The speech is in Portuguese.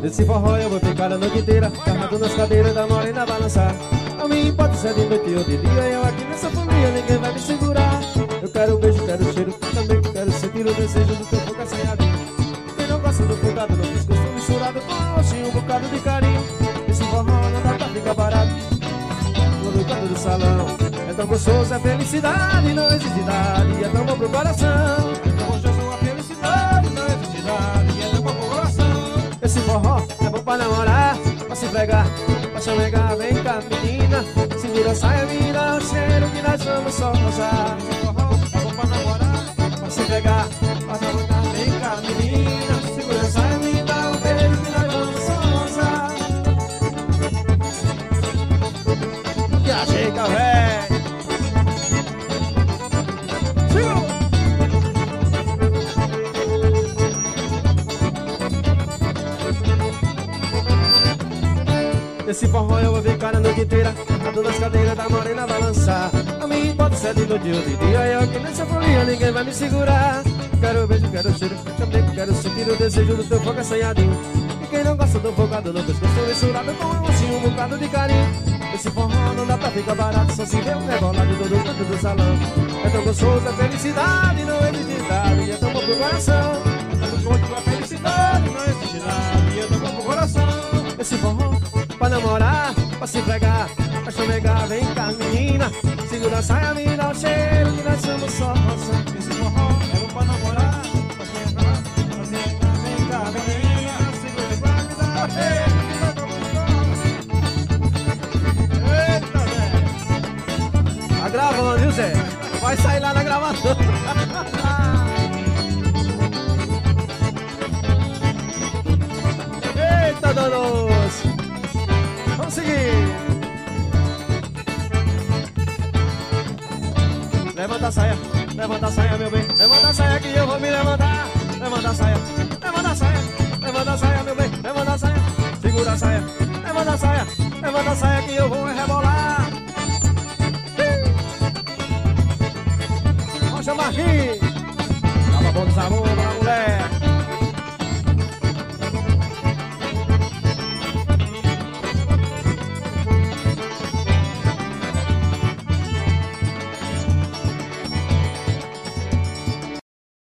Nesse forró eu vou ficar a noite inteira, agarrado nas cadeiras da morena balançar. Não me importa se é de noite ou de dia, eu aqui nessa folia ninguém vai me segurar. Eu quero beijo, quero cheiro, também quero sentir o desejo do teu fogo assanhadinho. Quem não gosta do fungado no pescoço misturado com assim um bocado de carinho. Esse forró não dá pra ficar barato no canto do salão. É tão gostoso, é felicidade, não existe idade, é tão bom pro coração. É tão gostoso, a felicidade, não existe idade, é tão bom pro coração. Esse forró é bom pra namorar, pra se pegar, pra chamegar. Vem cá menina, segura a saia, me dá o cheiro que nós vamos só gozar. Esse forró é bom pra namorar, pra se pegar, pra chamegar. Vem cá menina, segura a saia, me dá o beijo que nós vamos só gozar. Que ajeita, véi. Esse forró eu vou ficar a noite inteira, agarrado nas cadeiras da morena balançar. Não me importa se é de noite ou de dia, eu aqui nessa folia ninguém vai me segurar. Quero beijo, quero cheiro, também quero sentir o desejo do teu fogo assanhadinho. E quem não gosta do focado no pescoço misturado com assim um bocado de carinho. Esse forró não dá pra ficar barato, só se vê um rebolado de todo canto do salão. É tão gostoso, é felicidade, não existe idade, é tão bom pro coração. É tão gostoso, é felicidade, não existe idade, é tão bom pro coração. Esse forró pra namorar, pra se pegar, pra chamegar. Vem cá menina, segura a saia, me dá o cheiro que nós somos só roça. Esse forró é bom pra namorar, pra se pegar, pra se pegar. Vem cá menina, segura a saia, me dá o cheiro que nós somos só roça. Eita Zé, tá gravando viu Zé? Vai sair lá na gravação. Eita danos. Vamos seguir. Levanta a saia meu bem. Levanta a saia que eu vou me levantar. Levanta a saia, levanta a saia, levanta a saia meu bem. Levanta a saia, segura a saia. Levanta a saia que eu vou rebolar. Vamos chamar aqui. Tava bom de sabor pra mulher.